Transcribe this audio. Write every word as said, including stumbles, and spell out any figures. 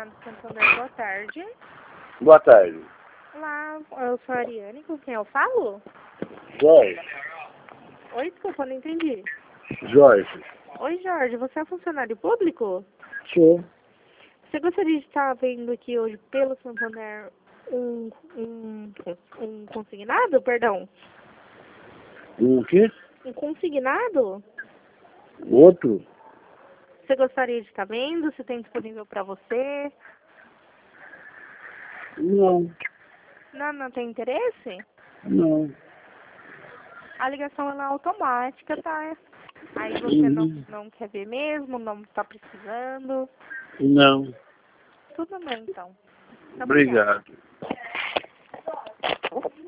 Consignado Santander, boa tarde. Boa tarde. Olá, eu sou a Ariane, com quem eu falo? Jorge. Oi, desculpa, não entendi. Jorge. Oi, Jorge, você é funcionário público? Sou. Você gostaria de estar vendo aqui hoje pelo Santander um, um, um consignado, perdão? Um quê? Um consignado? Outro? Você gostaria de estar vendo? Se tem disponível para você? Não. Não, não tem interesse? Não. A ligação ela é automática, tá? Aí você não, não quer ver mesmo, não está precisando. Não. Tudo bem, então. Muito Obrigado. obrigada.